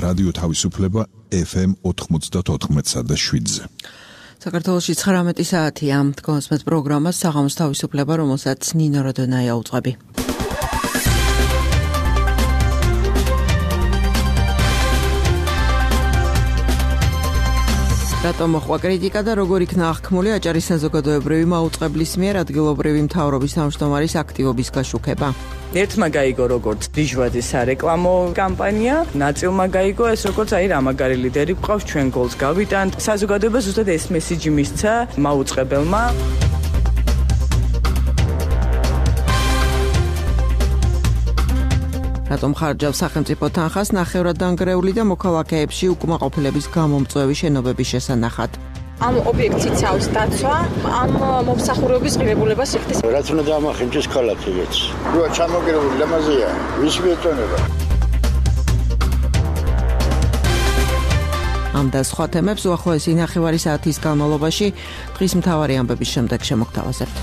რადიო თავისუფლება FM 94.7-ზე. საქართველოში 19 საათია. გონსმეთ პროგრამას საღამოს თავისუფლება, რომელსაც ნინო როდონაია უძღვები. რატომ მოხდა კრიტიკა და როგორ იქნა აღქმული აჭარის საზოგადოებრივი მაუწყებლის მიერ ადგილობრივი მთავრობის თავმჯდომარის აქტივობის გაშუქება? ერთმა გაიგო როგორც დიჟვაძის სარეკლამო კამპანია, ნაწილმა გაიგო ეს როგორც რა მაგარი ლიდერი გვყავს, ჩვენ გოლს გავიტანთ. საზოგადოება ზუსტად ეს მესიჯი მისცა მაუწყებელმა. რატომ ხარჯავს სახელმწიფო თანხას ნახევრად დანგრეული და მოქალაქეებში უკმაყოფილების გამომწვევი შენობების შესანახად? ამ ობიექტს იცავს დაცვა, ამ მომსახურების ღირებულებას იხდის. რაც უნდა დამახინჯოს ქალაქებიც. როა ჩამოგერებული ლამაზია, ვის მიეწონება? ამ და სხვა თემებს უახლოესი ნახევარი საათის განმავლობაში დღის მთავარი ამბების შემდეგ შემოგთავაზებთ.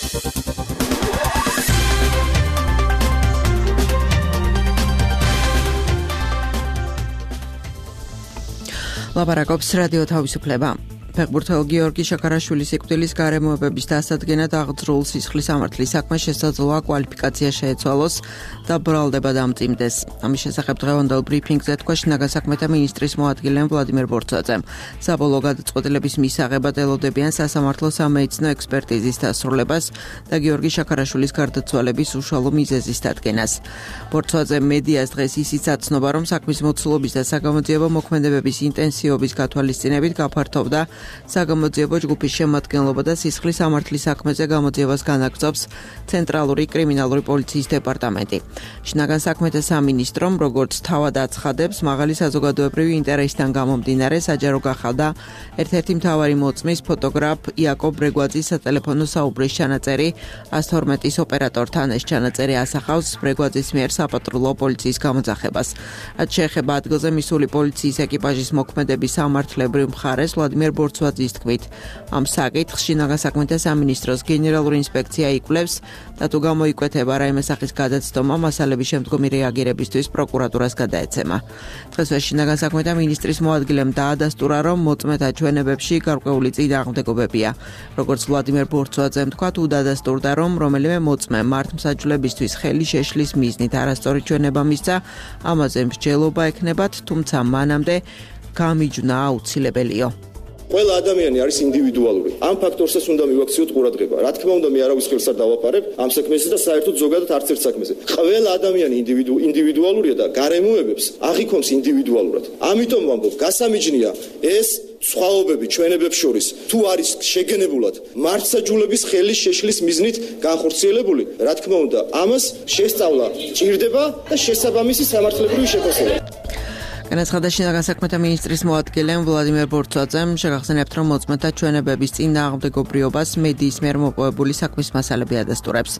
ლაპარაკობს რადიო თავისუფლება. ფეხბურთელ გიორგი შაქარაშვილის სიკვდილის გარემოებების დასადგენად აღძრულ სისხლის სამართლის საქმე შესაძლოა კვალიფიკაცია შეეცვალოს და ბრალდება დამწიმდეს. ამის შესახებ დღევანდელ ბრიფინგზე თქვა შინაგან საქმეთა მინისტრის მოადგილემ ვლადიმერ ბორცვაძემ. საბოლოო გადაწყვეტილების მისაღებად ელოდებიან სასამართლო სამედიცინო ექსპერტიზის დასრულებას და გიორგი შაქარაშვილის გარდაცვალების უშუალო მიზეზის დადგენას. ბორცვაძემ მედიას დღეს ისიც აცნობა, რომ საქმის მოცულობის და საგამოძიებო მოქმედებების ინტენსივობის გათვალისწინებით გაფართოვდა საგამოძიებო ჯგუფის შემადგენლობა და სისხლის სამართლის საქმეზე გამოძიებას განაგრძობს ცენტრალური კრიმინალური პოლიციის დეპარტამენტი. შინაგან საქმეთა სამინისტრომ, როგორც თავად აცხადებს, მაღალი საზოგადოებრივი ინტერესიდან გამომდინარე საჯარო გახადა ერთ-ერთი მთავარი მოწმის ფოტოგრაფ იაკობ ბრეგვაძის სატელეფონო საუბრის ჩანაწერი 112-ის ოპერატორთან. ეს ჩანაწერი ასახავს ბრეგვაძის მიერ საპატრულო პოლიციის გამოძახებას. რაც შეეხება ადგილზე მისული პოლიციის ეკიპაჟის მოქმედების სამართლებრივ მხარეს, ვლადიმერ ბორცვაძის თქმით, ამ საკითხს შინაგან საქმეთა სამინისტროს გენერალური ინსპექცია იკვლევს და თუ გამოიკვეთება რაიმე სახის გადაცდომა, მასალების შემდგომი რეაგირებისთვის პროკურატურას გადაეცემა. დღესვე შინაგან საქმეთა მინისტრის მოადგილემ დაადასტურა, რომ მოწმეთა ჩვენებებში გარკვეული წინააღმდეგობებია. როგორც ვლადიმერ ბორცვაძემ თქვა, თუ დაადასტურდა, რომ რომელიმე მოწმე მართლმსაჯულებისთვის ხელი შეშლის მიზნით არასწორი ჩვენება მისცა, ამაზე მსჯელობა ექნებათ, თუმცა მანამდე გამიჯვნა აუცილებელიო. ყველა ადამიანი არის ინდივიდუალური. ამ ფაქტორსაც უნდა მივაქციოთ ყურადღება. რა თქმა უნდა, მე არავის ხელს არ დავაფარებ ამ საქმეზე და საერთოდ ზოგადად არც ერთ საქმეზე. ყველა ადამიანი ინდივიდუალურია და გარემოებებს აღიქონს ინდივიდუალურად. ამიტომ ვამბობ, გასამიჯნია ეს სხვაობები ჩვენებებს შორის თუ არის შეგენებულად მართლმსაჯულების ხელის შეშლის მიზნით განხორციელებული, რა თქმა უნდა, ამას შესწავლა ჭირდება და შესაბამისი სამართლებრივი შეფასება. განაცხადა შინაგან საქმეთა მინისტრის მოადგილემ ვლადიმერ ბორცვაძემ. შეგახსენებთ, რომ მოწმეთა ჩვენებების წინააღმდეგობრიობას მედიის მიერ მოპოვებული საქმის მასალები ადასტურებს.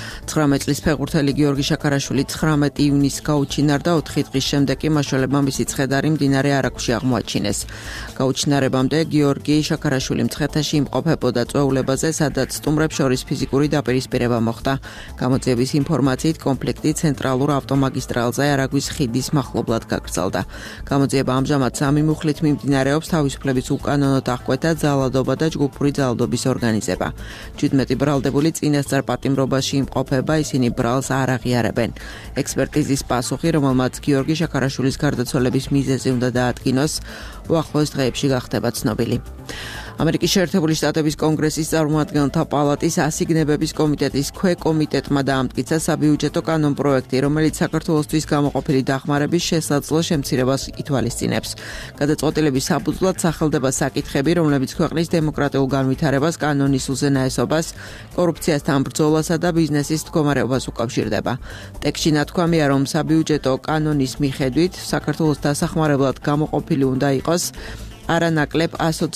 19 წლის ფეხბურთელი გიორგი შაქარაშვილი 19 ივნისს გაუჩინარდა 4 დღის შემდეგ კი მაშველებმა მისი ცხედარი მდინარე არაგვში აღმოაჩინეს. გაუჩინარებამდე გიორგი შაქარაშვილი მცხეთაში იმყოფებოდა წვეულებაზე, სადაც სტუმრებს შორის ფიზიკური დაპირისპირება მოხდა. გამოძიების ინფორმაციით კონფლიქტი ცენტრალურ ავტომაგისტრალზე არაგვის ხიდის მახლობლად გაგრძელდა. გამოძიება ამჟამად 3 მუხლით მიმდინარეობს, თავისუფლების უკანონო დახკვეთა, ძალადობა და ჯგუფური ძალადობის ორგანიზება. 17 ბრალდებული წინასწარ პატიმრობაში იმყოფება, ისინი ბრალს არ აღიარებენ. ექსპერტიზის პასუხი, რომელმაც გიორგი შაქარაშვილის გარდაცვალების მიზეზი უნდა დაადგინოს, უახლოეს დღეებში გახდება ცნობილი. ამერიკის შეერთებული შტატების კონგრესის წარმომადგენელთა პალატის ასიგნებების კომიტეტის ქვეკომიტეტმა დაამტკიცა საბიუჯეტო კანონპროექტი, რომელიც საქართველოსთვის გამოყოფილი დახმარების შესაძლო შემცირებას ითვალისწინებს. გადაწყვეტილების საფუძვლად სახელდება საკითხები, რომლებიც ქვეყნის დემოკრატიულ განვითარებას, კანონის უზენაესობას, კორუფციასთან ბრძოლასა და ბიზნესის მდგომარეობას უკავშირდება. ტექსტში ნათქვამია, რომ საბიუჯეტო კანონის მიხედვით საქართველოს დასახმარებლად გამოყოფილი უნდა იყოს არანაკლებ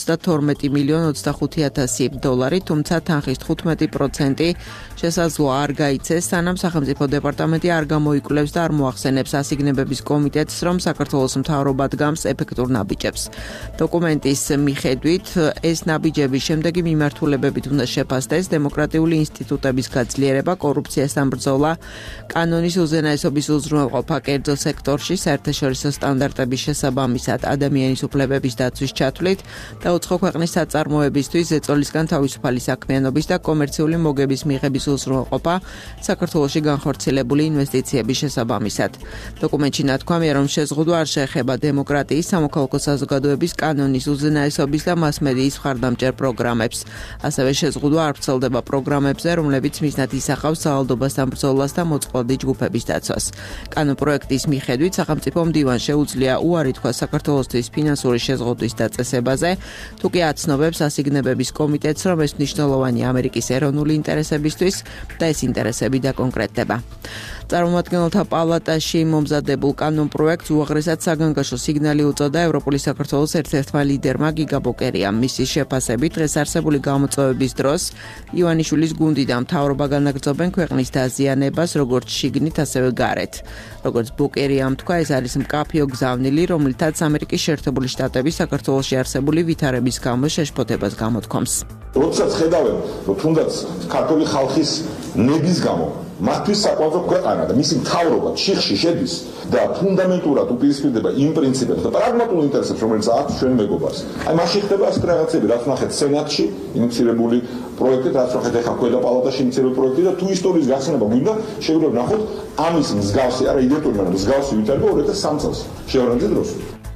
122,25,000 დოლარი, თუმცა თანხის 15% შესაძლოა არ გაიცეს, სანამ სახელმწიფო დეპარტამენტი არ გამოიკვლევს და არ მოახსენებს ასიგნებების კომიტეტს, რომ საქართველოს მთავრობა დგამს ეფექტურ ნაბიჯებს. დოკუმენტის მიხედვით, ეს ნაბიჯები შემდეგი მიმართულებებით უნდა შეფასდეს: დემოკრატიული ინსტიტუტების გაძლიერება, კორუფციასთან ბრძოლა, კანონის უზენაესობის უზრუნველყოფა კერძო სექტორში, საერთაშორისო სტანდარტების შესაბამისად ადამიანის უფლებების დაცვის ჩათვლით და უცხო ქვეყნის საწარმოებისთვის ზეწოლისგან თავისუფალი საქმიანობის და კომერციული მოგების მიღების უზრუნველყოფა საქართველოში განხორციელებული ინვესტიციების შესაბამისად. დოკუმენტში ნათქვამია, რომ შეზღუდვა არ შეეხება დემოკრატიის, სამოქალაქო საზოგადოების, კანონის უზენაესობის და მასმედიის მხარდამჭერ პროგრამებს. ასევე შეზღუდვა არ ვრცელდება პროგრამებზე, რომლებიც მიზნად ისახავს ძალადობასთან ბრძოლას და მოწყვლადი ჯგუფების დაცვას. კანონპროექტის მიხედვით სახელმწიფო მდივანს შეუძლია უარი თქვას საქართველოსთვის ფინანსური შეზღუდვის დაწესებაზე, თუ კი აცნობებს ასიგნებების კომიტეტს, რომ ეს მნიშვნელოვანი ამერიკის ეროვნული ინტერესებისთვის და ეს ინტერესები დაკონკრეტდება. წარმომადგენელთა პალატაში მომზადებულ კანონპროექტს უაღრესად საგანგაშო სიგნალი უწოდა ევროპული საქართველოს ერთ-ერთმა ლიდერმა გიგა ბოკერიამ. მისი შეფასებით, დღეს არსებული გამოწვევების დროს ივანიშვილის გუნდი და მთავრობა განაგრძობენ ქვეყნის დაზიანებას, როგორც შიგნით, ასევე გარეთ. როგორც ბოკერიამ თქვა, ეს არის მკაფიო გზავნილი, რომლითაც ამერიკის შეერთებული შტატები საქართველოში არსებული ვითარების გამო შეშფოთებას გამოთქვამს. როდესაც ხედავენ, რომ თუნდაც ქართული ხალხის ნების გამო მათთვის საყვარელ ქვეყანა და მისი მთავრობა ჩიხში შედის და ფუნდამენტურად უპირისპირდება იმ პრინციპებს და პრაგმატულ ინტერესებს, რომელიც აქვს ჩვენ მეგობარს. აი მაშინ ხდება ასეთი რაღაცები, რაც ნახეთ სენატში ინიციირებული პროექტი, რაც ნახეთ ახლა ქვედა პალატაში ინიციირებული პროექტი და თუ ისტორიის გახსნება გვინდა, შეგვიძლია ვნახოთ ამის მსგავსი, არა იდენტური, მაგრამ მსგავსი ვითარება 2003 წელს შევრანძის დროს.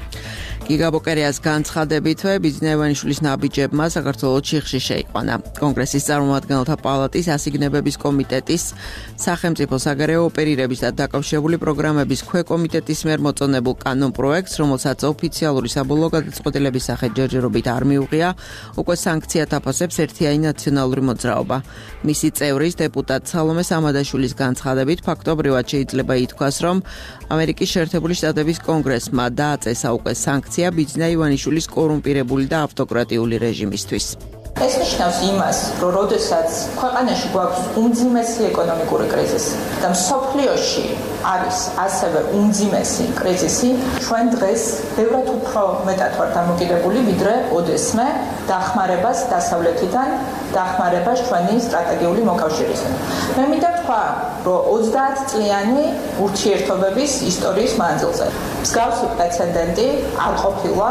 გიგა ბოკერიას განცხადებითვე ბიძინა ივანიშვილის ნაბიჯებმა საქართველოს ჩიხში შეიყვანა. კონგრესის წარმომადგენელთა პალატის ასიგნებების კომიტეტის სახელმწიფო საგარეო ოპერირების და დაკავშირებული პროგრამების ქვეკომიტეტის მიერ მოწონებულ კანონპროექტს, რომელსაც ოფიციალური საბოლოო გადაწყვეტილების სახით ჯერჯერობით არ მიუღია, უკვე სანქციად აფასებს ერთიანი ნაციონალური მოძრაობა. მისი წევრის დეპუტატ სალომე სამადაშვილის განცხადებით, ფაქტობრივად შეიძლება ითქვას, რომ ამერიკის შეერთებული შტატების კონგრესმა დააწესა უკვე სანქცია ბიძინა ივანიშვილის კორუმპირებული და ავტოკრატიული რეჟიმისთვის. ეს ნიშნავს იმას, რომ როდესაც ქვეყანაში გვაქვს უმძიმესი ეკონომიკური კრიზისი და მსოფლიოში არის ასევე უმძიმესი კრიზისი, ჩვენ დღეს ბევრად უფრო მეტად ვართ დამოკიდებული, ვიდრე ოდესმე დახმარებას დასავლეთიდან, დახმარებას ჩვენი სტრატეგიული მოკავშირისგან. მე მინდა ვთქვა, რომ 30 წლიანი ურთიერთობების ისტორიის მანძილზე მსგავსი პრეცედენტი არ ყოფილა.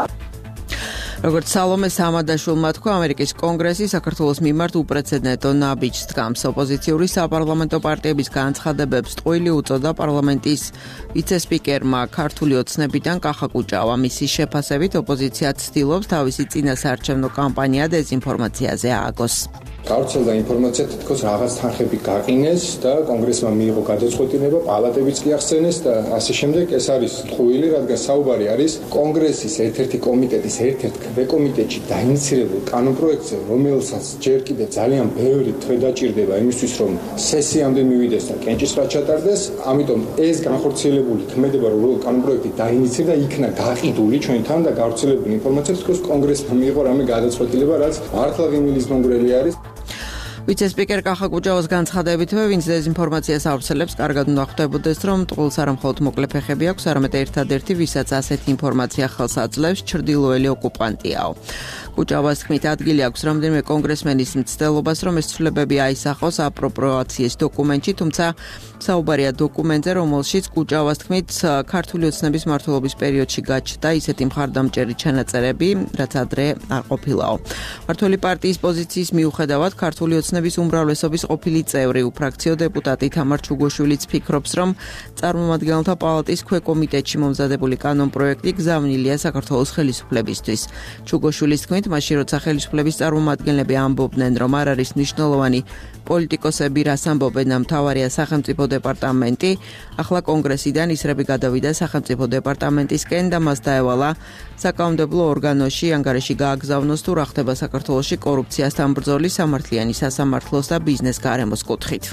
როგორც სალომე სამადაშვილმა თქვა, ამერიკის კონგრესი საქართველოს მიმართ უპრეცედენტო ნაბიჯს დგამს. ოპოზიციური საპარლამენტო პარტიების განცხადებებს ტყუილი უწოდა პარლამენტის ვიცესპიკერმა ქართული ოცნებიდან კახა კუჭავა. მისი შეფასებით, ოპოზიცია ცდილობს თავისი წინასაარჩევნო კამპანია დეზინფორმაციაზე ააგოს. გავრცელდა ინფორმაცია, თითქოს რაღაც თანხები გაყინეს და კონგრესმა მიიღო გადაწყვეტილება, პალატებიც კი ახსენეს და ასე შემდეგ. ეს არის ტყუილი, რადგან საუბარი არის კონგრესის ერთ-ერთი კომიტეტის ერთ-ერთ ქვეკომიტეტში დაინიცირებულ კანონპროექტზე, რომელსაც ჯერ კიდევ ძალიან ბევრი თვე დაჭირდება იმისთვის, რომ სესიამდე მივიდეს და კენჭისყრა ჩატარდეს. ამიტომ ეს განხორციელებული ქმედება, რომ კანონპროექტი დაინიცირდა, იქნა გაყიდული ჩვენთან და გავრცელებული ინფორმაცია, თითქოს კონგრესმა მიიღო რამე გადაწყვეტილება, რაც მართლა ღიმილის მონგრელი არის. ვიცესპიკერ კახა კუჭავას განცხადებითვე, ვინც დეზინფორმაციას ავრცელებს, კარგად უნდა ხვდებოდეს, რომ ტყუილს არა მხოლოდ მოკლე ფეხები აქვს, არამედ ერთადერთი, ვისაც ასეთი ინფორმაცია ხელს აძლევს, ჩრდილოელი ოკუპანტიაო. კუჭავას თქმით, ადგილი აქვს რამდენიმე კონგრესმენის მცდელობას, რომ ეს ცვლილებები აისახოს აპროპრიაციის დოკუმენტში, თუმცა საუბარია დოკუმენტზე, რომელშიც კუჭავას თქმით, ქართული ოცნების მმართველობის პერიოდში გაჩნდა ისეთი მხარდამჭერი ჩანაწერები, რაც ადრე არ ყოფილაო. მმართველი პარტიის პოზიციის მიუხედავად, ქართული ოცნების უმრავლესობის ყოფილი წევრი, უფრაქციო დეპუტატი თამარ ჩუგოშვილიც ფიქრობს, რომ წარმომადგენელთა პალატის ქვეკომიტეტში მომზადებული კანონპროექტი გზავნილია საქართველოს ხელისუფლებისთვის. ჩუგოშვილის თქმით, მაშინ როცა ხელისუფლების წარმომადგენლები ამბობდნენ, რომ არ არის მნიშვნელოვანი პოლიტიკოსები რას ამბობენ, მთავარია სახელმწიფო დეპარტამენტი, ახლა კონგრესიდან ისრები გადავიდა სახელმწიფო დეპარტამენტისკენ და მას დაევალა საკანონმდებლო ორგანოში ანგარიში გააგზავნოს თუ რა ხდება საქართველოში კორუფციასთან ბრძოლის, სამართლიანი სასამართლოს და ბიზნეს გარემოს კუთხით.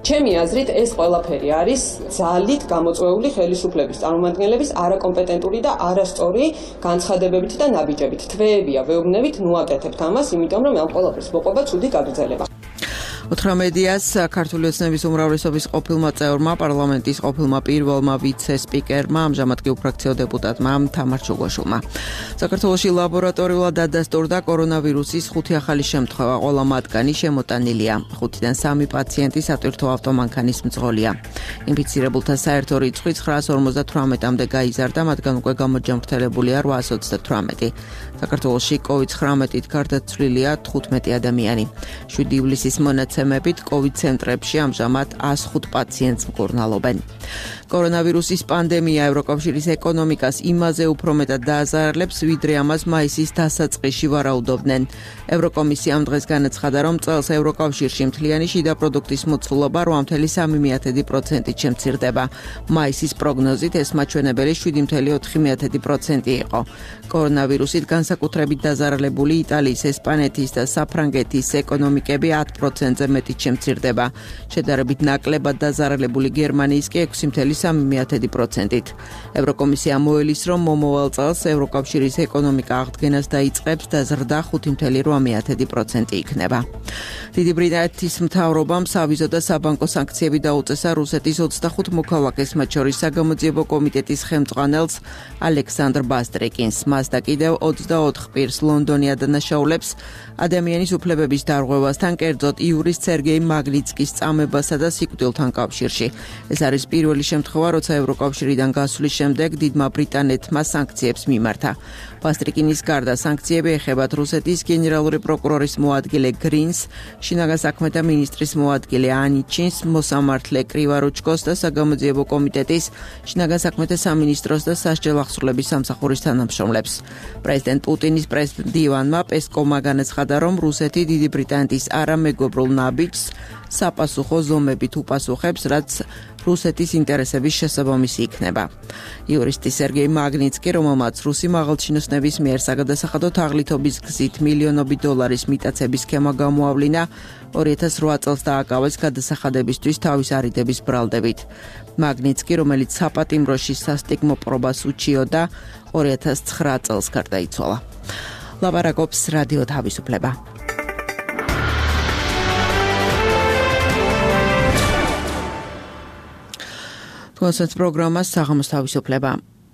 ჩემი აზრით ეს ყველაფერი არის ძალით გამოწვეული ხელისუფლების წარმომადგენლების არაკომპეტენტური და არასწორი განცხადებებით და ნაბიჯებით. თვეებია, ვეუბნებით, ნუ აკეთებთ ამას, იმიტომ რომ ამ ყველაფერს მოყვება ცუდი გაგრძელება. 18-ს ქართული ოცნების უმრავლესობის ყოფილმა წევრმა, პარლამენტის ყოფილმა პირველმა ვიცე-სპიკერმა, ამჟამად კი უფრაქციო დეპუტატმა თამარ ჩუგოშვილმა. საქართველოში ლაბორატორიულად დადასტურდა კორონავირუსის 5 ახალი შემთხვევა, ყველა მათგანი შემოტანილია. 5-დან 3 პაციენტი სატვირთო ავტომანქანის მძღოლია. ინფიცირებულთა საერთო რიცხვი 958-მდე გაიზარდა, მათგან უკვე გამოჯამრთელებულია 828. საქართველოში COVID-19-ით გარდაცვლილია 15 ადამიანი. 7 ივლისის მონაცემებით COVID ცენტრებში ამჟამად 105 პაციენტს მკურნალობენ. კორონავირუსის პანდემია ევროკავშირის ეკონომიკას იმაზე უფრო მეტად დააზარალებს, ვიდრე ამას მაისის დასაწყისში ვარაუდობდნენ. ევროკომისიამ დღეს განაცხადა, რომ წელს ევროკავშირში მთლიანი შიდა პროდუქტის მოცულობა 8.3%-ით შემცირდება. მაისის პროგნოზით ეს მაჩვენებელი 7.4% იყო. კორონავირუსით განსაკუთრებით დაზარალებული იტალიის, ესპანეთის და საფრანგეთის ეკონომიკები 10%-ზე მეტით შემცირდება. შედარებით ნაკლებად დაზარალებული გერმანიის კი 6.3%-ით. ევროკომისია მოელის, რომ მომავალ წელს ევროკავშირის ეკონომიკა აღდგენას დაიწყებს და ზრდა 5.8% იქნება. დიდი ბრიტანეთის მთავრობამ სავიზო და საბანკო სანქციები დაუწესა რუსეთის 25 მოქალაქეს, მათ შორის საგამოძიებო კომიტეტის ხელმძღვანელს ალექსანდრ ბასტრიკინს. მას და კიდევ 24 პირს ლონდონი ადანაშაულებს ადამიანის უფლებების დარღვევასთან, კერძოდ იურის სერგეი მაგნიცკის წამებასა და სიკვდილთან კავშირში. ეს არის პირველი შემთხვევა, როცა ევროკავშირიდან გასვლის შემდეგ დიდმა ბრიტანეთმა სანქციებს მიმართა. ბასტრიკინის გარდა სანქციები ეხებათ რუსეთის გენერალური პროკურორის მოადგილე გრინს, შინაგან საქმეთა მინისტრის მოადგილე ანიჩინს, მოსამართლე კრივარუჩკოს და საგამოძიებო კომიტეტის, შინაგან საქმეთა სამინისტროს და სასჯელ აღსრულების სამსახურის თანამშრომლებს. პრეზიდენტ პუტინის პრეს-დივანმა პესკოვმა განაცხადა, რომ რუსეთი დიდი ბრიტანეთის არამეგობრულ ნაბიჯს საპასუხო ზომებით უპასუხებს, რაც რუსეთის ინტერესების შესაბამისი იქნება. იურისტი სერგეი მაგნიცკი, რომელმაც რუსი მაღალჩინოსნების მიერ საგადასახადო თაღლითობის გზით მილიონობით დოლარის მიტაცების სქემა გამოავლინა, 2008 წელს დააკავეს გადასახადებისთვის თავის არიდების ბრალდებით. მაგნიცკი, რომელიც საპატიმროში სასტიკმო პრობას უჩიოდა, 2009 წელს გარდაიცვალა. ლაპარაკობს რადიო თავისუფლება. კონსერტ პროგრამას საღამოს თავისუფლება.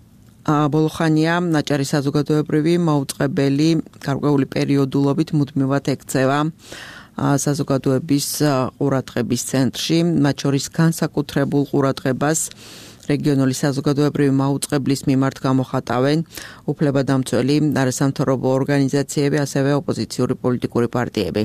ბოლო ხანია ნაჭარი საზოგადოებრივი მაუწყებელი გარკვეული პერიოდულობით მუდმივად ექცევა საზოგადოების ყურადღების ცენტრში, მათ შორის განსაკუთრებულ ყურადღებას რეგიონული საზოგადოებრივი მაუწყებლის მიმართ გამოხატავენ უფლებადამცველი არასამთავრობო ორგანიზაციები, ასევე ოპოზიციური პოლიტიკური პარტიები.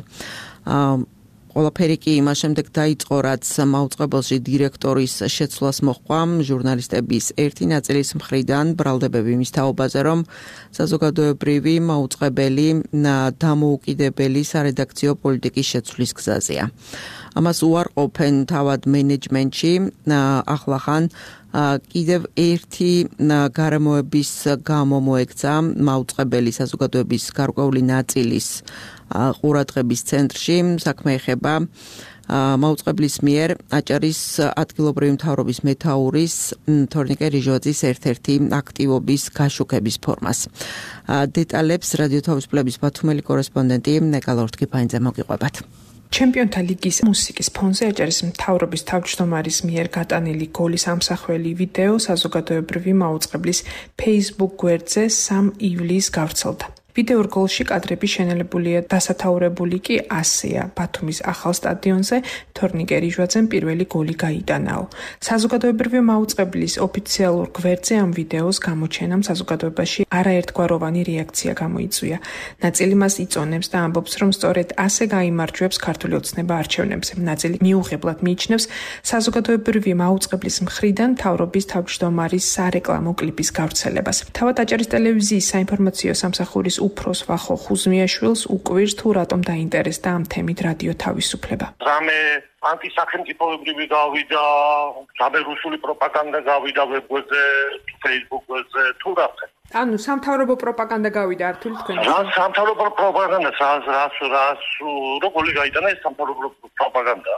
ყველაფერი კი იმას შემდეგ დაიწყო, რაც მაუწყებელში დირექტორის შეცვლას მოჰყვა ჟურნალისტების ერთი ნაწილის მხრიდან ბრალდებები მის თაობაზე, რომ საზოგადოებრივი მაუწყებელი დამოუკიდებელი სარედაქციო პოლიტიკის შეცვლის გზაზეა. ამას უარყოფენ თავად მენეჯმენტში, ახლახან კიდევ ერთი გარემოების გამო მოექცა მაუწყებელი საზოგადოების გარკვეული ნაწილის ყურადღების ცენტრში. საქმე ეხება მაუწყებლის მიერ აჭარის ადგილობრივი მთავრობის მეთაურის თორნიკე რიჟოაძის ერთ-ერთი აქტივობის გაშუქების ფორმას. დეტალებს რადიო თავისუფლების ბათუმელი კორესპონდენტი ნეკალა ორთქიფანიძე მოგიყვებათ. ჩემპიონთა ლიგის მუსიკის ფონზე აჭარის მთავრობის თავმჯდომარის მიერ გატანილი გოლის ამსახველი ვიდეო საზოგადოებრივი მაუწყებლის Facebook გვერდზე 3 ივლისს გავრცელდა. ვიდეორ გოლში კადრები შენელებულია, დასათაურებული კი ასეა. ბათუმის ახალ სტადიონზე თორნიკე რიჟვაძემ პირველი გოლი გაიტანაო. საზოგადოებრივი მაუწყებლის ოფიციალურ გვერდზე ამ ვიდეოს გამოჩენამ საზოგადოებაში არაერთგვაროვანი რეაქცია გამოიწვია. ნაწილი მას იწონებს და ამბობს, რომ სწორედ ასე გაიმარჯვებს ქართული ოცნება არჩევნებზე. ნაწილი მიუღებლად მიიჩნევს საზოგადოებრივი მაუწყებლის მხრიდან მთავრობის თავმჯდომარის სარეკლამო კლიპის გავრცელებას. თავად აჭარის ტელევიზიის საინფორმაციო სამსახურის უფროს ვახო ხუზმიაშვილს უკვირს თუ რატომ დაინტერესდა ამ თემით რადიო თავისუფლება. რამე ანტისახელმწიფოებრივი გავიდა, რამე რუსული პროპაგანდა გავიდა ვებგვერდზე, Facebook-ზე, თუ რამე. ანუ სამთავრობო პროპაგანდა გავიდა არ თვლით თქვენ? რა სამთავრობო პროპაგანდა, რას როგორი გაიტანა ეს სამთავრობო პროპაგანდა?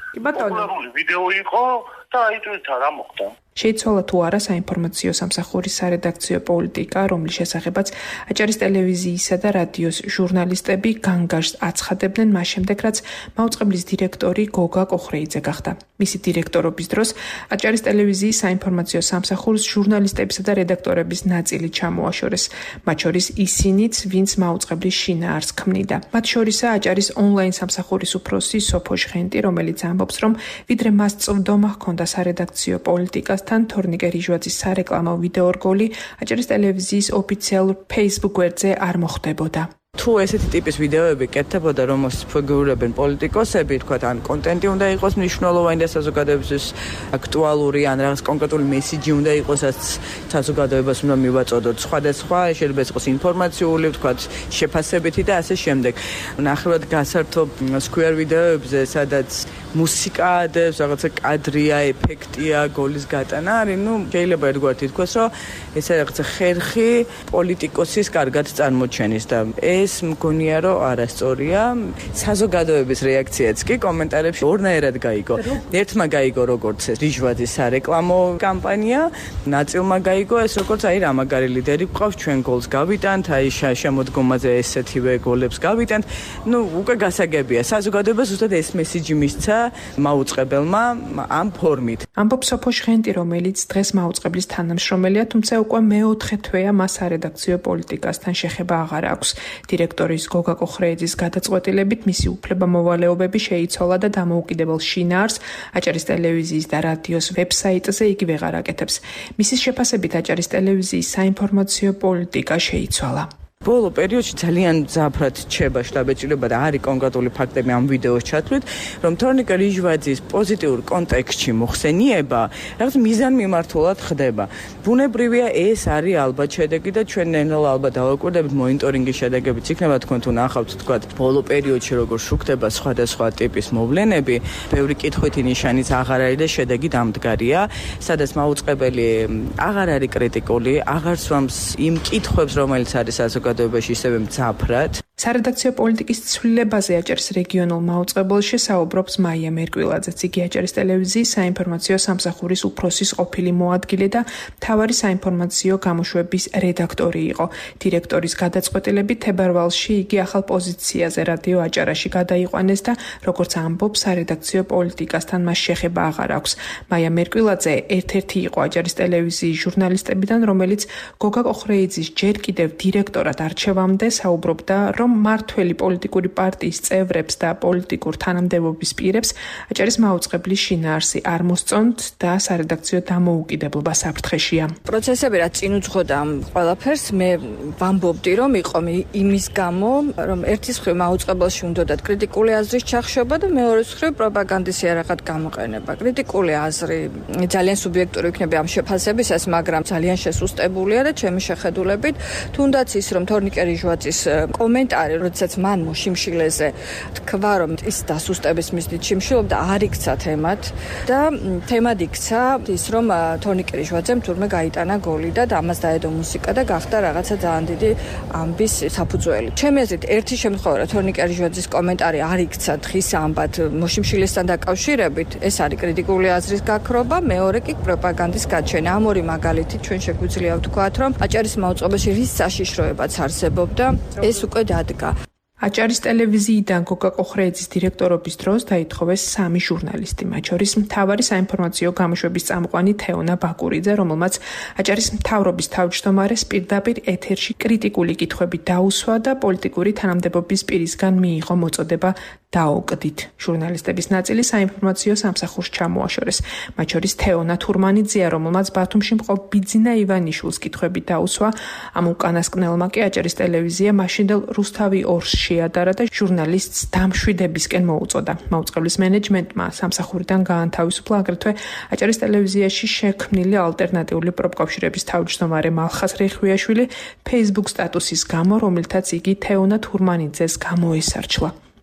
კი ბატონო. პოპულარული ვიდეო იყო და აი თვითონ რა მოხდა. შეიცვალა თუ არა საინფორმაციო სამსახურის სარედაქციო პოლიტიკა, რომლის შესახებაც აჭარის ტელევიზიისა და რადიოს ჟურნალისტები განგაშს აცხადებდნენ მას შემდეგ, რაც მაუწყებლის დირექტორი გოგა კოხრეიძე გახდა. მისი დირექტორობის დროს აჭარის ტელევიზიის საინფორმაციო სამსახურს ჟურნალისტებისა და რედაქტორების ნაწილი ჩამოაშორეს, მათ შორის ისინიც, ვინც მაუწყებლის შინაარსს ქმნიდა. მათ შორისაა აჭარის ონლაინ სამსახურის უფროსი სოფო ჟღენტი, რომელიც ამბობს, რომ ვიდრე მას წვდომა ჰქონდა სარედაქციო პოლიტიკას თორნიკე რიჟვაძის სარეკლამო ვიდეო რგოლი აჭარის ტელევიზიის ოფიციალურ Facebook გვერდზე არ მოხდებოდა. თუ ესეთი ტიპის ვიდეოები კეთდებოდა, რომელშიც ფიგურირებენ პოლიტიკოსები, თქვათ, ან კონტენტი უნდა იყოს მნიშვნელოვანი და საზოგადოებისთვის აქტუალური, ან რაღაც კონკრეტული მესიჯი უნდა იყოს, რაც საზოგადოებას უნდა მივაწოდოთ. სხვადასხვა, შეიძლება იყოს ინფორმაციული, თქვათ, შეფასებითი და ასე შემდეგ. ნახევრად გასართობ სკვერ ვიდეოებზე, სადაც მუსიკა ადევს, რაღაცა კადრია, ეფექტია, გოლის გატანა არის, შეიძლება ერთგვარად ითქვას, რომ ეს რაღაცა ხერხი პოლიტიკოსის კარგად წარმოჩენის და ეს მგონია, რომ არასწორია. საზოგადოების რეაქციაც კი კომენტარებში ორნაირად გაიგო. ერთმა გაიგო როგორც ეს რიჟვაძის სარეკლამო კამპანია, ნაწილმა გაიგო ეს როგორც აი რა მაგარი ლიდერი გვყავს, ჩვენ გოლს გავიტანთ, აი შემოდგომაზე ესეთივე გოლებს გავიტანთ. უკვე გასაგებია. საზოგადოებას ზუსტად ეს მესიჯი მისცა მაუწყებელმა ამ ფორმით. ამბობს სოფო ჟღენტი, რომელიც დღეს მაუწყებლის თანამშრომელია, თუმცა უკვე მეოთხე თვეა მას სარედაქციო პოლიტიკასთან შეხება აღარ აქვს. დირექტორის გოგა კოხრეიძის გადაწყვეტილებით მისი უფლება-მოვალეობები შეიცვალა და დამოუკიდებელ შინაარსს აჭარის ტელევიზიის და რადიოს ვებსაიტზე იგი ვეღარ აკეთებს. მისის შეფასებით აჭარის ტელევიზიის საინფორმაციო პოლიტიკა შეიცვალა. ბოლო პერიოდში ძალიან ძაფრად რჩება შტაბეჭდილება და არის კონკრეტული ფაქტები ამ ვიდეოს ჩათვლით, რომ თორნიკე რიჟვაძის პოზიტიურ კონტექსტში მოხსენიება რაღაც მიზანმიმართულად ხდება. ბუნებრივია ეს არის ალბათ შედეგი და ჩვენ ნელ-ნელა ალბათ დავაკვირდებით მონიტორინგის შედეგებიც იქნება, თქვენ თუ ნახავთ, თქვათ, ბოლო პერიოდში როგორ შუქდება სხვადასხვა ტიპის მოვლენები, ბევრი კითხვითი ნიშანიც აღარ არის და შედეგი დამდგარია, სადაც მაუწყებელი აღარ არის კრიტიკული, აღარ სვამს იმ კითხვებს, რომელიც არის საზოგადოებაში ისევე მძაფრად. სარედაქციო პოლიტიკის ცვლილებაზე აჭარის რეგიონულ მაუწყებელში საუბრობს მაია მერკვილაძეც. იგი აჭარის ტელევიზიის საინფორმაციო სამსახურის უფროსის ყოფილი მოადგილე და მთავარი საინფორმაციო გამოშვების რედაქტორი იყო. დირექტორის გადაწყვეტილებით თებერვალში იგი ახალ პოზიციაზე რადიო აჭარაში გადაიყვანეს და როგორც ამბობს, სარედაქციო პოლიტიკასთან მას შეხება აღარ აქვს. მაია მერკვილაძე ერთ-ერთი იყო აჭარის ტელევიზიის ჟურნალისტებიდან, რომელიც გოგა კოხრეიძის ჯერ კიდევ დირექტორად არჩევამდე საუბრობდა, რომ მართველი პოლიტიკური პარტიის წევრებს და პოლიტიკურ თანამდებობის პირებს აჭარის მაუწყებლის შინაარსი არ მოსწონთ და სარედაქციო დამოუკიდებლობა საფრთხეშია. პროცესები რაც წინ უძღოდა ამ ყველაფერს, მე ვამბობდი, რომ იყო იმის გამო, რომ ერთის მხრივ მაუწყებელში უნდათ კრიტიკული აზრის ჩახშობა და მეორეს მხრივ პროპაგანდის იარაღად გამოყენება. კრიტიკული აზრი ძალიან სუბიექტური იქნება ამ შეფასებისას, მაგრამ ძალიან შესუსტებულია და ჩემი შეხედულებით, თუნდაც ის, რომ თორნიკე რიჟვაძის კომენტარი, როდესაც მან მოშიმშილეზე თქვა, რომ ის დასუსტების მიზნით შიმშილობდა, არ იქცა თემად და თემად იქცა ის, რომ თორნიკე რიჟვაძემ თურმე გაიტანა გოლი და ამას დაედო მუსიკა და გახდა რაღაცა ძალიან დიდი ამბის საფუძველი. ჩემი აზრით, ერთი შემთხვევა, რომ თორნიკე რიჟვაძის კომენტარი არ იქცა დღის ამბად მოშიმშილესთან დაკავშირებით, ეს არის კრიტიკული აზრის გაქრობა, მეორე კი პროპაგანდის გაჩენა. ამ ორი მაგალითით ჩვენ შეგვიძლია ვთქვათ, რომ აჭარის მაუწყებელში რის საშიშროებაც არსებობდა, ეს უკვე დადგა. აჭარის ტელევიზიიდან გოგა კოხრეიძის დირექტორობის დროს დაითხოვეს 3 ჟურნალისტი, მათ შორის მთავარი საინფორმაციო გამოშვების წამყვანი თეონა ბაკურიძე, რომელმაც აჭარის მთავრობის თავმჯდომარეს პირდაპირ ეთერში კრიტიკული კითხვები დაუსვა და პოლიტიკური თანამდებობის პირისგან მიიღო მოწოდება დაოკდით. ჟურნალისტების ნაწილი საინფორმაციო სამსახურს ჩამოაშორეს, მათ შორის თეონა თურმანიძეა, რომელმაც ბათუმში მყოფ ბიძინა ივანიშვილს კითხვები დაუსვა. ამ უკანასკნელმა კი აჭარის ტელევიზია მაშინდელ რუსთავი ორს შეადარა და ჟურნალისტს დამშვიდებისკენ მოუწოდა. მაუწყებლის მენეჯმენტმა სამსახურიდან გაანთავისუფლა აგრეთვე აჭარის ტელევიზიაში შექმნილი ალტერნატიული პროფკავშირების თავმჯდომარე მალხაზ რეხვიაშვილი Facebook სტატუსის გამო, რომელთაც იგი თეონა თურმანიძეს გამოესარჩლა.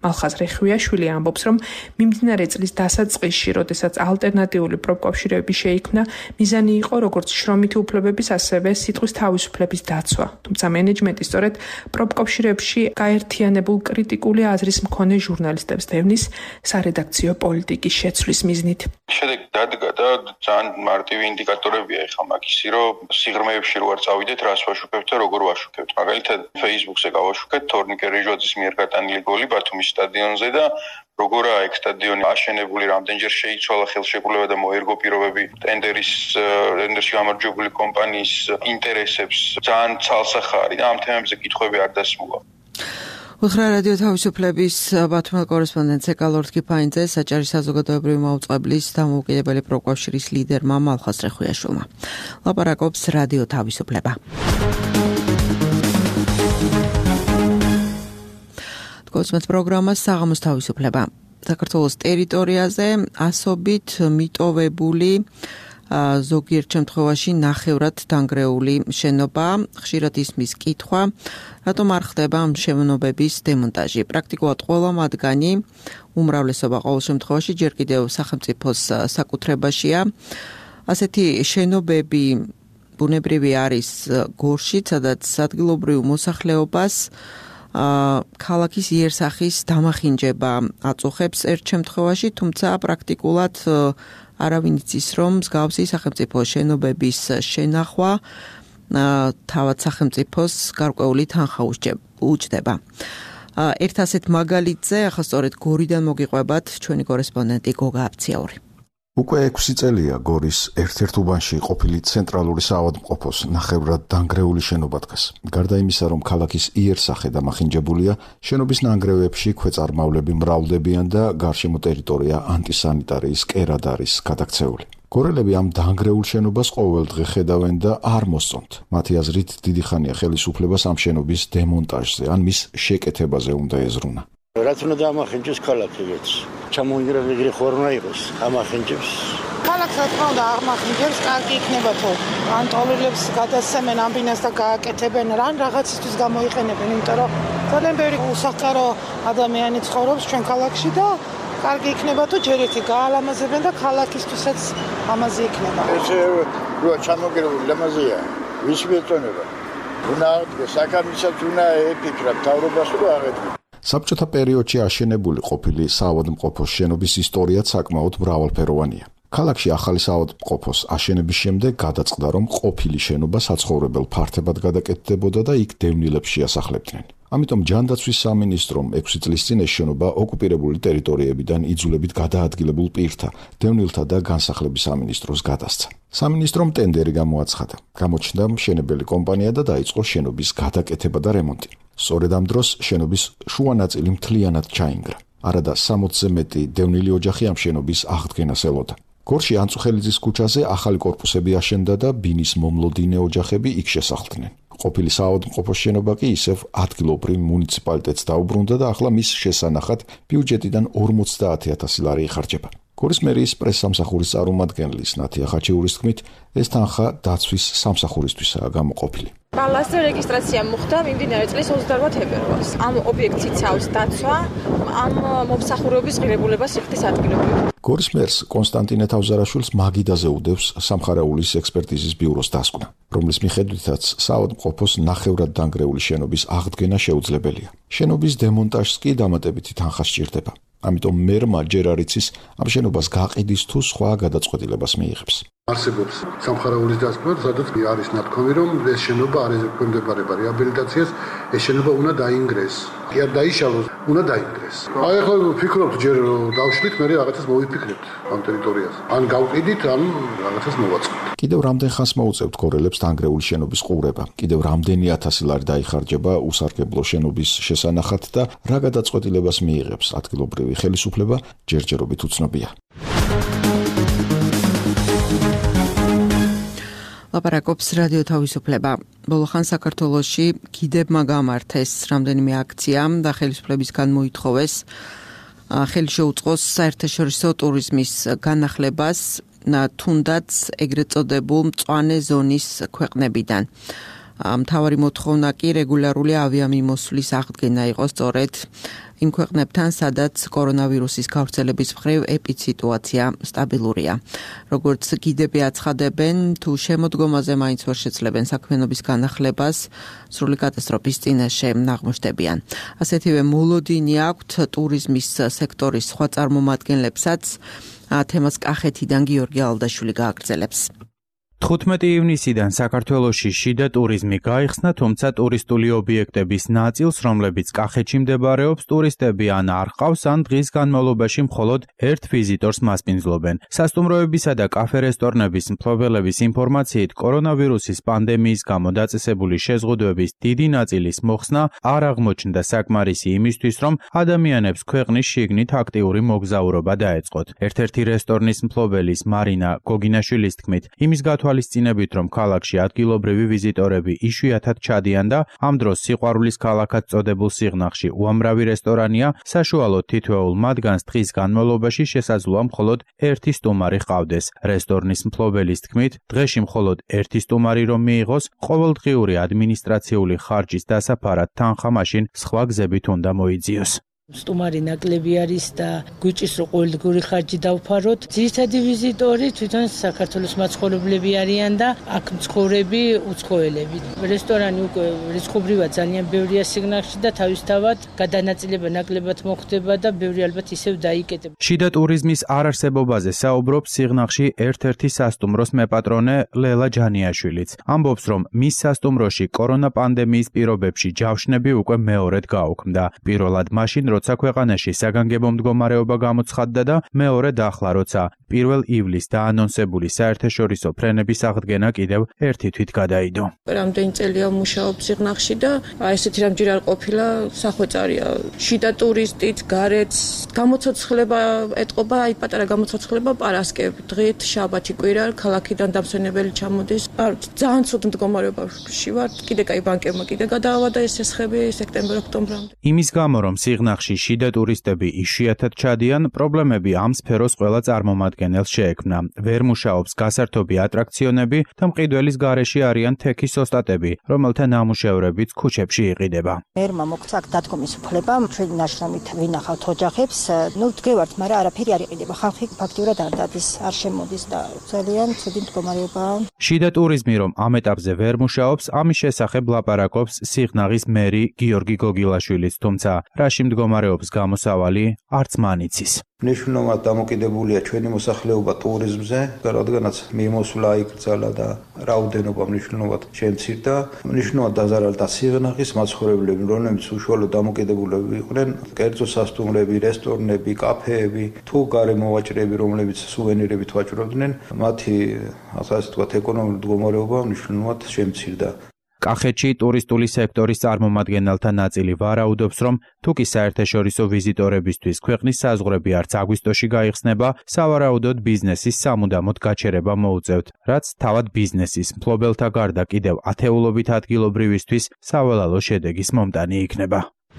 მალხაზ რეხვიაშვილი ამბობს, რომ მიმდინარე წლის დასაწყისში, როდესაც ალტერნატიული პროფკავშირები შეიქმნა, მიზანი იყო როგორც შრომითი უფლებების, ასევე სიტყვის თავისუფლების დაცვა. თუმცა მენეჯმენტი სწორედ პროფკავშირებში გაერთიანებულ კრიტიკული აზრის მქონე ჟურნალისტებს დევნის სარედაქციო პოლიტიკის შეცვლის მიზნით. შედეგი დადგა და ძალიან მარტივი ინდიკატორებია ეხლა მაგისი, რომ სიღრმეებში რო არ წავიდეთ, რას ვაშუქებთ და როგორ ვაშუქებთ. მაგალითად, Facebook-ზე გავაშუქეთ თორნიკე რეჟოძის მიერ გატანილი გოლი ბათუმის სტადიონზე და როგორაა ეგ სტადიონი აშენებული, რამდენჯერ შეიცვალა ხელშეკრულება და მოერგო პირობები ტენდერში გამარჯვებული კომპანიის ინტერესებს, ძალიან ცალსახარი და ამ თემებზე კითხვები არ დასმულა. უთხრა რადიო თავისუფლების ბათუმელ კორესპონდენტ ეკალორდ კიფაინძე საჭირო საზოგადოებრივი მაუწყებლის დამოუკიდებელი პროფკავშირის ლიდერმა მალხაზ რეხვიაშვილმა. ლაპარაკობს რადიო თავისუფლება. კოსმოს პროგრამა საღამოს თავისუფლება. საქართველოს ტერიტორიაზე ასობით მიტოვებული ზოგიერთ შემთხვევაში ნახევრად დანგრეული შენობა, ხშირად ისმის კითხვა, რატომ არ ხდება ამ შენობების დემონტაჟი. პრაქტიკულად ყველა მათგანი, უმრავლესობა ყოველ შემთხვევაში ჯერ კიდევ სახელმწიფოს საკუთრებაშია. ასეთი შენობები ბუნებრივი არის გორშიც, სადაც ადგილობრივ მოსახლეობას ქალაქის იერსახის დამახინჯება აწუხებს ერთ შემთხვევაში, თუმცა პრაქტიკულად არავინ იცის, რომ მსგავსი სახელმწიფო შენობების შენახვა თავად სახელმწიფოს გარკვეული თანხა უჭდება. ერთ ასეთ მაგალითზე ახლა სწორედ გორიდან მოგიყვებათ ჩვენი კორესპონდენტი გოგა აფციაური. უკვე 6 წელია გორის ერთ-ერთ უბანში ყოფილი ცენტრალური საავადმყოფოს ნახევრად დანგრეული შენობა დგას. გარდა იმისა, რომ ქალაქის იერსახე დამახინჯებულია, შენობის ნანგრევებში ქვეწარმავლები მრავლდებიან და გარშემო ტერიტორია ანტისანიტარიის კერად არის გადაქცეული. გორელები ამ დანგრეულ შენობას ყოველდღე ხედავენ და არ მოსწონთ. მათი აზრით, დიდი ხანია ხელისუფლებას ამ შენობის დემონტაჟზე ან მის შეკეთებაზე უნდა ეზრუნა. რაც უნდა ამახინჯოს ქალაქებს. ჩამოინგრელი ხორნა იყოს ამახინჯებს. ქალაქს რა თქმა უნდა აღმახინჯებს, კარგი იქნება თუ ან ტოლერებს გადასცემენ ამბინას და გააკეთებენ რან რაღაცისთვის გამოიყენებენ, იმიტომ რომ ძალიან ბევრი უსახკარო ადამიანი ცხოვრობს ჩვენ ქალაქში და კარგი იქნება თუ ჯერ ერთი გაალამაზებენ და ქალაქისთვისაც ამაზე იქნება. ესე რო ჩამოგერებული ლამაზია, ვის მეწონება? უნდა საკამისაც უნდა ეფიქრა თავრობას რომ აღედგინა. საბჭოთა პერიოდში აშენებული ყოფილი საავადმყოფოს შენობის ისტორიაც საკმაოდ მრავალფეროვანია. ქალაქში ახალი საავადმყოფოს აშენების შემდეგ გადაწყდა, რომ ყოფილი შენობა საცხოვრებელ ფართებად გადაკეთდებოდა და იქ დევნილებს შეასახლებდნენ. ამიტომ ჯანდაცვის სამინისტრომ 6 წლის წინ ეს შენობა ოკუპირებული ტერიტორიებიდან იძულებით გადაადგილებულ პირთა, დევნილთა და განსახლების სამინისტროს გადასცა. სამინისტრომ ტენდერი გამოაცხადა. გამოჩნდა მშენებელი კომპანია და დაიწყო შენობის გადაკეთება და რემონტი. სწორედ ამ დროს შენობის შუა ნაწილი მთლიანად ჩაინგრა. არადა 60-ზე მეტი დევნილი ოჯახი ამ შენობის აღდგენას ელოდა. გორში ანწუხელიძის ქუჩაზე ახალი კორპუსები აშენდა და ბინის მომლოდინე ოჯახები იქ შესახლდნენ. ყოფილი საავადმყოფოს შენობა კი ისევ ადგილობრივ მუნიციპალიტეტს დაუბრუნდა და ახლა მის შესანახად ბიუჯეტიდან 50,000 ლარი იხარჯება. გორის მერიის პრესსამსახურის წარმომადგენლის ნათია ხაჩიურის თქმით, ეს თანხა დაცვის სამსახურისთვისაა გამოყოფილი. ბალასტ რეგისტრაცია მოხდა მიმდინარე წლის 28 თებერვალს. ამ ობიექტს იცავს დაცვა, ამ მომსახურების ღირებულებას იხდის ადგილობრივ. გორის მერს კონსტანტინე თავზარაშვილს მაგიდაზე უდევს სამხარეულის ექსპერტიზის ბიუროს დასკვნა, რომლის მიხედვითაც საავადმყოფოს ნახევრად დანგრეული შენობის აღდგენა შეუძლებელია. შენობის დემონტაჟს კი დამატებითი თანხა სჭირდება. ამიტომ მერმა ჯერ არ იცის ამ შენობას გაყიდის თუ სხვა გადაწყვეტილებას მიიღებს. არსებობს სამხარეულის დასკვნა, სადაც არის ნათქვამი, რომ ეს შენობა არ ექვემდებარება რეაბილიტაციას, ეს შენობა უნდა დაინგრეს. კი არ დაიშალოს, უნდა დაინგრეს. აი ახლა ვფიქრობთ, ჯერ დავშლით, მე რაღაცას მოვიფიქრებთ ამ ტერიტორიაზე. ან გავყიდით, ან რაღაცას მოვაწყობთ. კიდევ რამდენ ხანს მოუწევთ გორელებს დანგრეული შენობის ყურება? კიდევ რამდენი 1000 ლარი დაიხარჯება უსარგებლო შენობის შესანახად და რა გადაწყვეტილებას მიიღებს ადგილობრივი ხელისუფლება, ჯერჯერობით უცნობია. ლაპარაკობს რადიო თავისუფლება. ბოლო ხან საქართველოში კიდევ გამართეს რამდენიმე აქცია და ხელისუფლებისგან მოითხოვეს ხელი შეუწყოს საერთაშორისო ტურიზმის განახლებას, თუნდაც ეგრეთ წოდებულ მწვანე ზონის ქვეყნებიდან. მთავარი მოთხოვნა კი რეგულარული ავიამიმოსვლის აღდგენა იყო სწორედ იმ ქვეყნებთან, სადაც კორონავირუსის გავრცელების მხრივ ეპიდსიტუაცია სტაბილურია. როგორც გიდები აცხადებენ, თუ შემოდგომაზე მაინც ვერ შეძლებენ საქმიანობის განახლებას, სრული კატასტროფის წინაშე აღმოჩნდებიან. ასეთივე მოლოდინი აქვთ ტურიზმის სექტორის სხვა წარმომადგენლებსაც. თემას კახეთიდან გიორგი ალდაშვილი გააგრძელებს. 15 ივნისიდან საქართველოში შიდა ტურიზმი გაიხსნა, თუმცა ტურისტული ობიექტების ნაწილს, რომლებიც კახეთში მდებარეობს, ტურისტები ან არ ყავს, ან დღის განმავლობაში მხოლოდ ერთ ვიზიტორს მასპინძლობენ. სასტუმროებისა და კაფე-რესტორნების მფლობელების ინფორმაციით, კორონავირუსის პანდემიის გამო დაწესებული შეზღუდვების დიდი ნაწილის მოხსნა არ აღმოჩნდა საკმარისი იმისთვის, რომ ადამიანებს ქვეყნის შიგნით აქტიური მოგზაურობა დაეწყოთ. ერთ-ერთი რესტორნის მფლობელის მარინა გოგინაშვილის თქმით, იმის თვალისწინებით, რომ ქალაქში ადგილობრივი ვიზიტორები იშვიათად ჩადიან და ამ დროს სიყვარულის ქალაქად წოდებულ სიღნაღში უამრავი რესტორანია, საშუალოდ თითოეულ მათგანს დღის განმავლობაში შესაძლოა მხოლოდ ერთი სტუმარი ჰყავდეს. რესტორნის მფლობელის თქმით, დღეში მხოლოდ ერთი სტუმარი რომ მიიღოს, ყოველდღიური ადმინისტრაციული ხარჯის დასაფარად თანხა მაშინ სხვა გზებით უნდა მოიძიოს. სტუმარი ნაკლები არის და გვიჭირს რომ ყოველდღიური ხარჯი დავფაროთ. ძირითადი ვიზიტორი თვითონ საქართველოს მაცხოვრებლები არიან და აქ მცხოვრები უცხოელები. რესტორანი უკვე რიცხობრივად ძალიან ბევრია სიგნალში და თავისთავად გადანაწილება ნაკლებად მოხდება და ბევრი ალბათ ისევ დაიკეტება. შიდა ტურიზმის არარსებობაზე საუბრობს სიღნაღში ერთ-ერთი სასტუმროს მეპატრონე ლელა ჯანიაშვილიც. ამბობს, რომ მის სასტუმროში კორონა პანდემიის პირობებში ჯავშნები უკვე მეორედ გაუქმდა. პირველად მაშინ როცა ქვეყანაში საგანგებო მდგომარეობა გამოცხადდა და მეორედ ახლა როცა 1 ივლისს დაანონსებული საერთაშორისო ფრენების აღდგენა კიდევ ერთი თვით გადაიდო. რამდენი წელია მუშაობ სიღნაღში და ესეთი რამჯერ არ ყოფილა სახვეწარია. შიდა ტურისტით, გარეთ გამოცოცხლება ეტყობა, პატარა გამოცოცხლება პარასკევ, დღით, შაბათი, კვირა, ქალაქიდან დამსვენებელი ჩამოდის. ძალიან ცუდ მდგომარეობაში ვარ. კიდე კაი ბანკებმა კიდე გადაავადა ეს ესხები სექტემბერ-ოქტომბრამდე. იმის გამო რომ სიღნაღში შიდა ტურისტები იშვიათად ჩადიან, პრობლემები ამ სფეროს ყველა წარმომადგენელს შეექმნა. ვერ მუშაობს გასართობი ატრაქციონები და მყიდველის გარეშე არიან თექის ოსტატები, რომელთა ნამუშევრებიც ქუჩებში იყიდება. მერმა მოგცა დადგომის უფლება, ჩვენი ნაშრომით ვინახავთ ოჯახებს, დგევართ, მაგრამ არაფერი არ იყიდება. ხალხი ფაქტიურად არ დადის, არ შემოდის და ძალიან ცუდი მდგომარეობაა. შიდა ტურიზმი რომ ამ ეტაპზე ვერ მუშაობს, ამის შესახებ ლაპარაკობს სიღნაღის მერი გიორგი გოგილაშვილიც, თუმცა რაში მდგომარეობს გამოსავალი არც მან იცის. მნიშვნელოვნად დამოკიდებულია ჩვენი მოსახლეობა ტურიზმზე, რადგანაც მიმოსვლა იკრძალა და რაოდენობა მნიშვნელოვნად შემცირდა. მნიშვნელოვნად დაზარალდა სიღნაღის მაცხოვრებლები, რომლებიც უშუალოდ დამოკიდებულები იყვნენ, კერძო სასტუმრები, რესტორნები, კაფეები, თუ გარემოვაჭრეები, რომლებიც სუვენირებით ვაჭრობდნენ, მათი ასე ვთქვათ ეკონომიკური მდგომარეობა მნიშვნელოვნად შემცირდა. კახეთში ტურისტული სექტორის წარმომადგენელთა ნაწილი ვარაუდობს, რომ თუკი საერთაშორისო ვიზიტორებისთვის ქვეყნის საზღვრები არც აგვისტოში გაიხსნება, სავარაუდოდ ბიზნესის სამუდამოდ გაჩერება მოუწევთ, რაც თავად ბიზნესის მფლობელთა გარდა კიდევ ათეულობით ადგილობრივისთვის საველალო შედეგის მომტანი იქნება.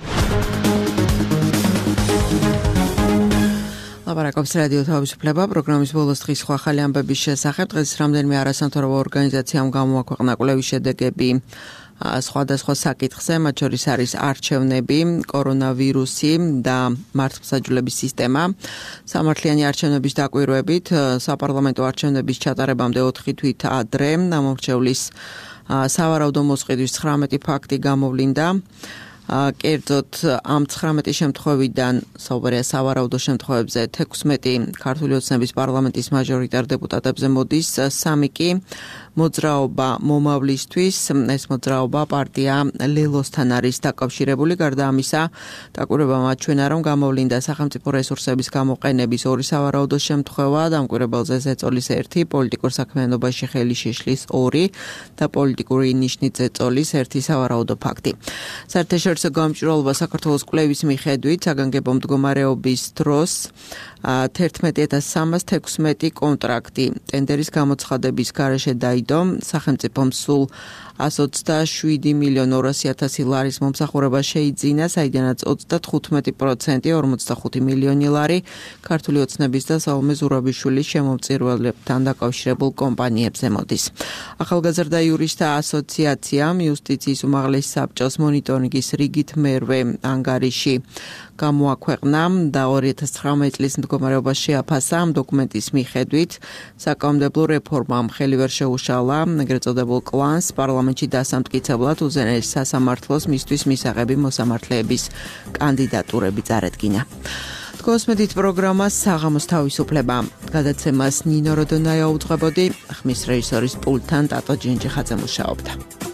ლაპარაკობს რადიო თავისუფლება პროგრამის ბოლოს დღის სხვა ახალი ამბების შესახებ. დღეს რამდენიმე არასამთავრობო ორგანიზაციამ გამოაქვეყნა კვლევის შედეგები სხვადასხვა საკითხზე, მათ შორის არის არჩევნები, კორონავირუსი და მართლმსაჯულების სისტემა. სამართლიანი არჩევნების დაკვირვებით საპარლამენტო არჩევნების ჩატარებამდე 4 თვით ადრე ამორჩევლის სავარაუდო მოსყიდვის 19 ფაქტი გამოვლინდა. კერძოდ ამ 19 შემთხვევიდან საუბარია სავარაუდო შემთხვევებზე 16 ქართული ოცნების პარლამენტის მაჟორიტარ დეპუტატებზე მოდის, 3 კი მოძრაობა მომავლისთვის, ეს მოძრაობა პარტია ლელოსთან არის დაკავშირებული. გარდა ამისა, დაკვირვებამ აჩვენა, რომ გამოვლინდა სახელმწიფო რესურსების გამოყენების 2 სავარაუდო შემთხვევა, დამკვირვებელზე ზეწოლის 1, პოლიტიკურ საქმიანობაში ხელი შეშლის 2 და პოლიტიკური ნიშნით ზეწოლის 1 სავარაუდო ფაქტი. საერთაშორისო გამჭვირვალობა საქართველოს კვლევის მიხედვით საგანგებო მდგომარეობის დროს 11316 კონტრაქტი ტენდერის გამოცხადების გარეშე დაიდო. სახელმწიფომ სულ 127.200.000 ლარის მომსახურება შეიძინა, საიდანაც 35% 45 მილიონი ლარი ქართული ოცნების და სალომე ზურაბიშვილის შემომწირველებთან დაკავშირებულ კომპანიებზე მოდის. ახალგაზრდა იურისტთა ასოციაციამ იუსტიციის უმაღლესი საბჭოს მონიტორინგის რიგით მერვე ანგარიში გამოაქვეყნა და 2019 წლის მდგომარეობას შეაფასა. ამ დოკუმენტის მიხედვით საკანონმდებლო რეფორმამ ხელი ვერ შეუშალა ეგრეთ წოდებულ კლანს პარლამენტში დასამტკიცებლად უზენაეს სასამართლოს მისთვის მისაღები მოსამართლეების კანდიდატურები წარედგინა. კოსმედით პროგრამას საღამოს თავისუფლება. გადაცემას ნინო როდონაია უძღვებოდი, ხმის რეჟისორის პულტთან ტატო ჯინჯიხაძე მუშაობდა.